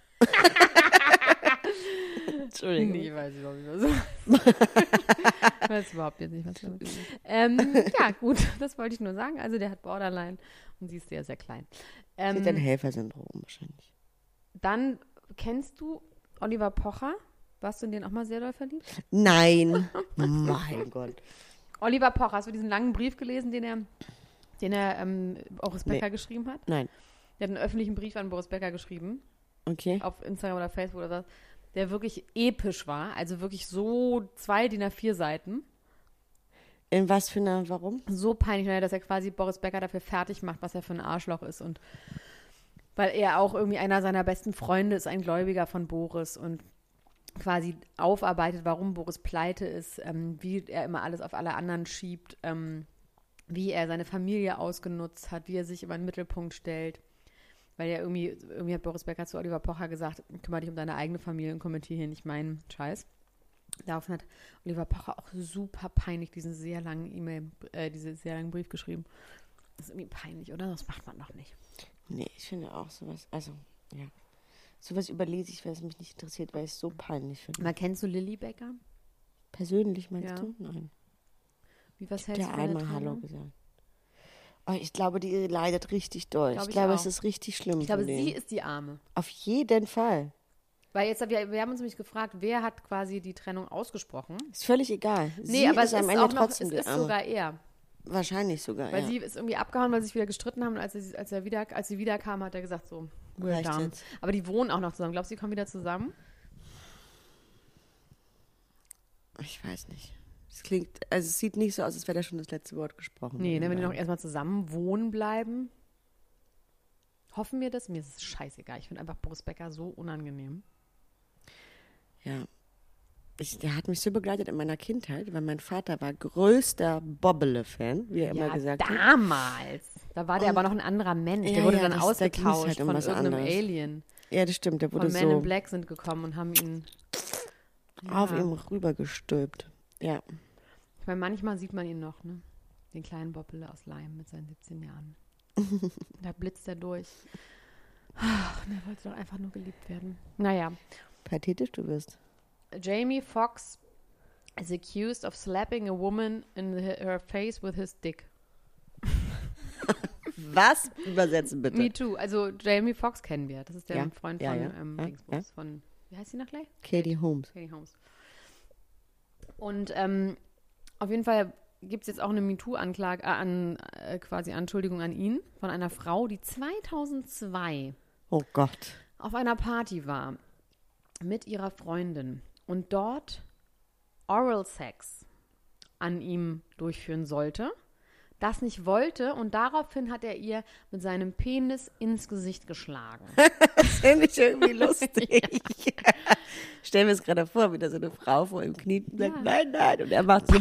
Entschuldigung. Nee, ich weiß überhaupt nicht, was du Ich weiß überhaupt jetzt nicht, was du ähm, Ja, gut, das wollte ich nur sagen. Also der hat Borderline und sie ist sehr, sehr klein. Ähm, Sie hat ein Helfersyndrom wahrscheinlich. Dann kennst du Oliver Pocher? Warst du in den auch mal sehr doll verliebt? Nein. Mein Gott. Oliver Pocher, hast du diesen langen Brief gelesen, den er, den er ähm, Boris Becker Nee. geschrieben hat? Nein. Der hat einen öffentlichen Brief an Boris Becker geschrieben, Okay. auf Instagram oder Facebook oder so, der wirklich episch war. Also wirklich so zwei D I N A vier Seiten. In was für einer, warum? So peinlich, dass er quasi Boris Becker dafür fertig macht, was er für ein Arschloch ist. Und weil er auch irgendwie einer seiner besten Freunde ist, ein Gläubiger von Boris und quasi aufarbeitet, warum Boris pleite ist, ähm, wie er immer alles auf alle anderen schiebt, ähm, wie er seine Familie ausgenutzt hat, wie er sich immer in den Mittelpunkt stellt. Weil ja irgendwie, irgendwie hat Boris Becker zu Oliver Pocher gesagt, kümmere dich um deine eigene Familie und kommentiere hier nicht meinen Scheiß. Daraufhin hat Oliver Pocher auch super peinlich diesen sehr langen E-Mail, äh, diesen sehr langen Brief geschrieben. Das ist irgendwie peinlich, oder? Das macht man doch nicht. Nee, ich finde auch sowas, also, ja. Sowas überlese ich, weil es mich nicht interessiert, weil ich es so peinlich finde. Na, kennst du Lilly Becker? Persönlich meinst Ja. du? Nein. Wie, was Ich habe hältst dir du von der einmal Hallo Trennung? gesagt. Oh, ich glaube, die leidet richtig doll. Glaub ich ich glaube, auch. es ist richtig schlimm Ich glaube, von denen. sie ist die Arme. Auf jeden Fall. Weil jetzt, wir, wir haben uns nämlich gefragt, wer hat quasi die Trennung ausgesprochen? Ist völlig egal. Nee, sie aber ist es am ist Ende auch noch, trotzdem es die ist Arme. sogar er. Wahrscheinlich sogar, Weil ja. sie ist irgendwie abgehauen, weil sie sich wieder gestritten haben. Und als, er, als, er wieder, als sie wiederkam, hat er gesagt so, we're Reicht done. jetzt. Aber die wohnen auch noch zusammen. Glaubst du, die kommen wieder zusammen? Ich weiß nicht. Es klingt, also es sieht nicht so aus, als wäre da schon das letzte Wort gesprochen. Nee, ne, wenn die noch worden. erstmal zusammen wohnen bleiben. Hoffen wir das? Mir ist es scheißegal. Ich finde einfach Boris Becker so unangenehm. Ja. Ich, der hat mich so begleitet in meiner Kindheit, weil mein Vater war größter Bobbele-Fan, wie er immer gesagt hat. damals. Da war der Und- aber noch ein anderer Mensch. Der Ja, wurde ja, dann das- da ging's ausgetauscht halt um von was irgendeinem anderes. Alien. Ja, das stimmt, der wurde Von Men in so Black sind gekommen und haben ihn auf Ja. ihm rübergestülpt. Ja. Ich meine, manchmal sieht man ihn noch, ne? Den kleinen Boppele aus Leim mit seinen siebzehn Jahren. Da blitzt er durch. Ach, der wollte doch einfach nur geliebt werden. Naja, Pathetisch du wirst. Jamie Foxx is accused of slapping a woman in the, her face with his dick. Was? Übersetzen bitte. Me too. Also Jamie Foxx kennen wir. Das ist der Ja. Freund Ja, von ja. Ähm, Ja, Dingsbums, von, wie heißt sie noch gleich? Katie Holmes. Katie Holmes. Und ähm, auf jeden Fall gibt es jetzt auch eine MeToo-Anklage, äh, an, äh, quasi Anschuldigung an ihn von einer Frau, die zweitausendzwei Oh Gott. auf einer Party war mit ihrer Freundin und dort Oral Sex an ihm durchführen sollte, das nicht wollte und daraufhin hat er ihr mit seinem Penis ins Gesicht geschlagen. Das finde ich irgendwie lustig. Stell mir es gerade vor, wie da so eine Frau vor ihm kniet und sagt, Ja. nein, nein. Und er macht so.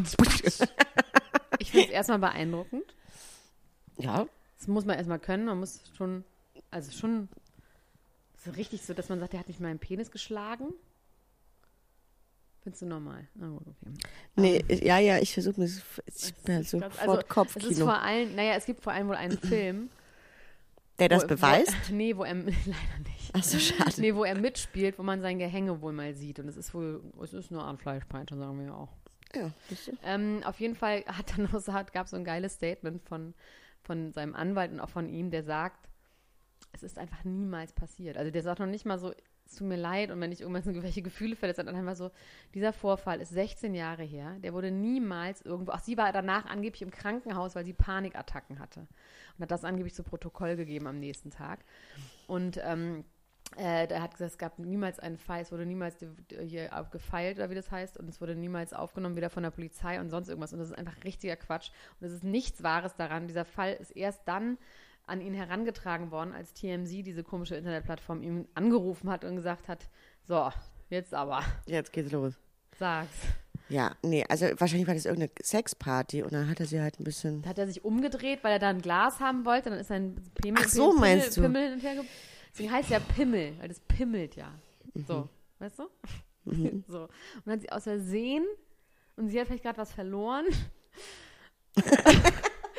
Ich finde es erstmal beeindruckend. Ja. Das muss man erstmal können. Man muss schon, also schon so richtig so, dass man sagt, er hat nicht meinen Penis geschlagen. Findest du normal? Na gut, okay. Nee, ich- ja, ja, ich versuche mir, ich bin halt ist sofort ganz- also, Es ist Kopfkino. vor allem, naja, es gibt vor allem wohl einen Film. Der das wo, beweist? Wo, nee, wo er, leider nicht. Ach so, schade. Nee, wo er mitspielt, wo man sein Gehänge wohl mal sieht. Und es ist wohl, es ist nur Art Fleischpeitsche, sagen wir auch. Ja, siehst du? Ähm, auf jeden Fall hat dann auch, hat, gab es so ein geiles Statement von, von seinem Anwalt und auch von ihm, der sagt, es ist einfach niemals passiert. Also der sagt noch nicht mal so, es tut mir leid und wenn ich irgendwelche Gefühle verletzt habe, dann einfach so, dieser Vorfall ist sechzehn Jahre her, der wurde niemals irgendwo, ach, sie war danach angeblich im Krankenhaus, weil sie Panikattacken hatte und hat das angeblich zu Protokoll gegeben am nächsten Tag und ähm, äh, der hat gesagt, es gab niemals einen Fall, es wurde niemals hier gefeilt oder wie das heißt und es wurde niemals aufgenommen, weder von der Polizei und sonst irgendwas und das ist einfach richtiger Quatsch und es ist nichts Wahres daran. Dieser Fall ist erst dann an ihn herangetragen worden, als T M Z, diese komische Internetplattform, ihn angerufen hat und gesagt hat, so, jetzt aber, Jetzt geht's los. sag's. Ja, nee, also wahrscheinlich war das irgendeine Sexparty und dann hat er sie halt ein bisschen. Da hat er sich umgedreht, weil er da ein Glas haben wollte, dann ist sein Pimmel, Ach so, Pimmel, meinst du? Pimmel hin und her ge- Deswegen heißt ja Pimmel, weil das pimmelt ja. So, weißt du? Mhm. So. Und dann hat sie aus Versehen, und sie hat vielleicht gerade was verloren,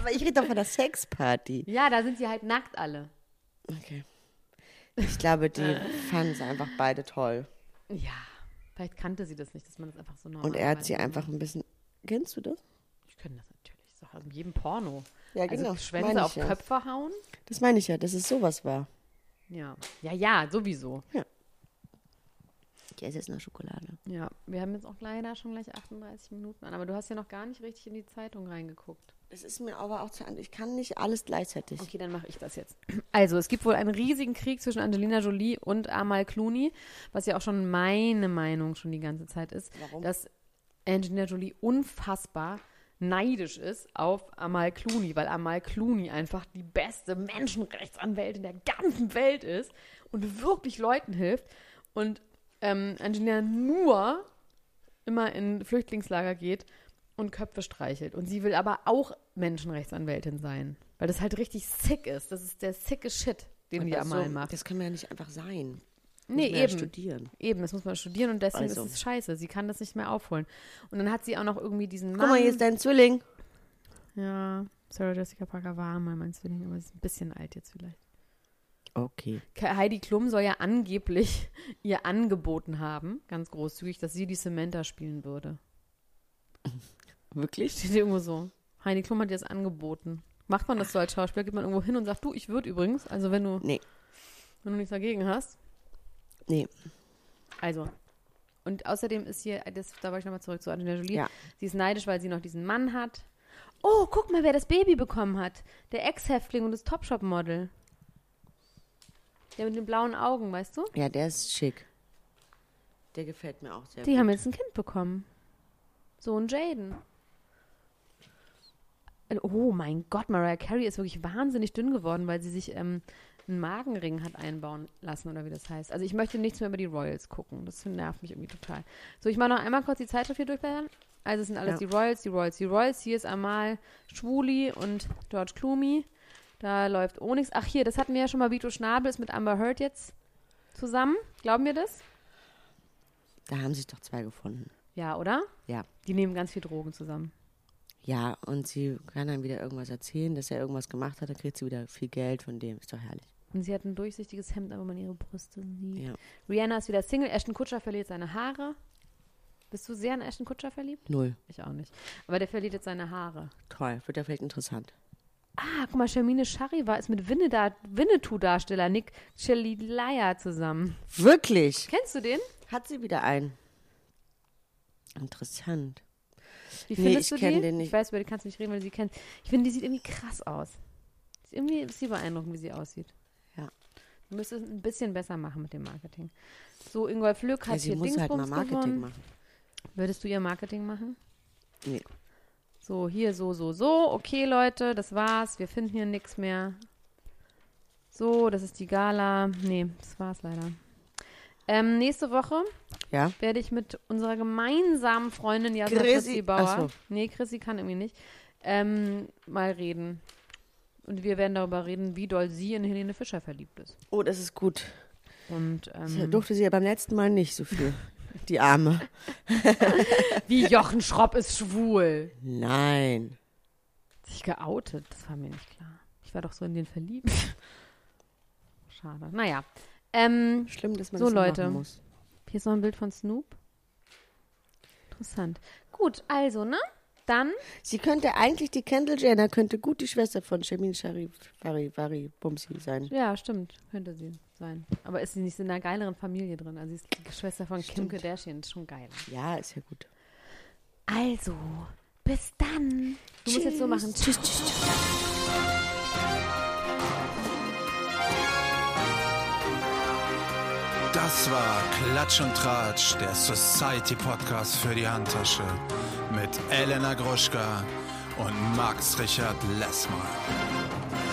Aber ich rede doch von der Sexparty. Ja, da sind sie halt nackt alle. Okay. Ich glaube, die fanden es einfach beide toll. Ja, vielleicht kannte sie das nicht, dass man das einfach so normal Und er hat sie macht. einfach ein bisschen... Kennst du das? Ich kenne das natürlich. Das ist doch in jedem Porno. Ja, genau. Also Schwänze Meine ich auf ja. Köpfe hauen? Das meine ich ja, dass es sowas war. Ja. Ja, ja, sowieso. Ich esse jetzt noch Schokolade. Ja, wir haben jetzt auch leider schon gleich achtunddreißig Minuten an, aber du hast ja noch gar nicht richtig in die Zeitung reingeguckt. Das ist mir aber auch zu... Ich kann nicht alles gleichzeitig. Okay, dann mache ich das jetzt. Also, es gibt wohl einen riesigen Krieg zwischen Angelina Jolie und Amal Clooney, was ja auch schon meine Meinung schon die ganze Zeit ist, Warum? dass Angelina Jolie unfassbar neidisch ist auf Amal Clooney, weil Amal Clooney einfach die beste Menschenrechtsanwältin der ganzen Welt ist und wirklich Leuten hilft und ähm, Angelina nur immer in Flüchtlingslager geht und Köpfe streichelt. Und sie will aber auch Menschenrechtsanwältin sein, weil das halt richtig sick ist. Das ist der sicke Shit, den die Aber Amal so, macht. Das kann man ja nicht einfach sein. Nee, Muss man ja eben. studieren. Eben, das muss man studieren und deswegen Also. ist es scheiße. Sie kann das nicht mehr aufholen. Und dann hat sie auch noch irgendwie diesen Mann. Guck mal, hier ist dein Zwilling. Ja, Sarah Jessica Parker war mal mein Zwilling, aber sie ist ein bisschen alt jetzt vielleicht. Okay. Heidi Klum soll ja angeblich ihr angeboten haben, ganz großzügig, dass sie die Samantha spielen würde. Wirklich? Steht irgendwo so. Heidi Klum hat ihr das angeboten. Macht man das so als Schauspieler? Geht man irgendwo hin und sagt, du, ich würde übrigens, also wenn du, Nee. wenn du nichts dagegen hast. Nee. Also. Und außerdem ist hier, das, da wollte ich nochmal zurück zu Angelina Jolie. Ja. Sie ist neidisch, weil sie noch diesen Mann hat. Oh, guck mal, wer das Baby bekommen hat. Der Ex-Häftling und das Topshop-Model. Der mit den blauen Augen, weißt du? Ja, der ist schick. Der gefällt mir auch sehr Die gut. haben jetzt ein Kind bekommen. Sohn Jaden. Oh mein Gott, Mariah Carey ist wirklich wahnsinnig dünn geworden, weil sie sich ähm, einen Magenring hat einbauen lassen, oder wie das heißt. Also ich möchte nichts mehr über die Royals gucken. Das nervt mich irgendwie total. So, ich mache noch einmal kurz die Zeitschrift hier durchblättern. Also es sind alles Ja. die Royals, die Royals, die Royals. Hier ist Amal Schwuli und George Clooney. Da läuft auch nichts. Ach hier, das hatten wir ja schon mal. Vito Schnabel ist mit Amber Heard jetzt zusammen. Glauben wir das? Da haben sich doch zwei gefunden. Ja, oder? Ja. Die nehmen ganz viel Drogen zusammen. Ja, und sie kann dann wieder irgendwas erzählen, dass er irgendwas gemacht hat, dann kriegt sie wieder viel Geld von dem. Ist doch herrlich. Und sie hat ein durchsichtiges Hemd, aber man ihre Brüste sieht. Ja. Rihanna ist wieder Single. Ashton Kutcher verliert seine Haare. Bist du sehr an Ashton Kutcher verliebt? Null. Ich auch nicht. Aber der verliert jetzt seine Haare. Toll. Wird ja vielleicht interessant. Ah, guck mal, Shermine Shariva ist mit Winnetou- Winnetou-Darsteller Nick Chililaya zusammen. Wirklich? Kennst du den? Hat sie wieder einen. Interessant. Wie Nee, findest ich du kenn die? den nicht. Ich weiß, über die kannst du nicht reden, weil du sie kennst. Ich finde, die sieht irgendwie krass aus. Ist irgendwie ist sie beeindruckend, wie sie aussieht. Ja. Du müsstest es ein bisschen besser machen mit dem Marketing. So, Ingolf Lück hat Ja, sie hier muss halt mal Dingsbums Marketing gewonnen. machen. Würdest du ihr Marketing machen? Nee. So, hier, so, so, so. Okay, Leute, das war's. Wir finden hier nichts mehr. So, das ist die Gala. Nee, das war's leider. Ähm, nächste Woche Ja? werde ich mit unserer gemeinsamen Freundin Jasna Chrissy- Fritzi Bauer, Ach so. nee, Chrissy kann irgendwie nicht, ähm, mal reden. Und wir werden darüber reden, wie doll sie in Helene Fischer verliebt ist. Oh, das ist gut. Und Das ähm, durfte sie ja beim letzten Mal nicht so viel. Die Arme. wie Jochen Schropp ist schwul. Nein. Sich geoutet, das war mir nicht klar. Ich war doch so in den verliebt. Schade. Naja. Ähm, Schlimm, dass man So, das so Leute. machen muss. hier ist noch ein Bild von Snoop. Interessant. Gut, also, ne? Dann, Sie könnte eigentlich, die Kendall Jenner könnte gut die Schwester von Shermine Sharif, Fari, Fari, Bumsi sein. ja, stimmt, könnte sie sein. Aber ist sie nicht in einer geileren Familie drin? Also, sie ist die Schwester von Kim Stimmt. Kardashian, ist schon geil. Ja, ist ja gut. Also, bis dann. Du musst jetzt so machen. Tschüss, tschüss, tschüss. Das war Klatsch und Tratsch, der Society-Podcast für die Handtasche mit Elena Gruschka und Max Richard Lessmann.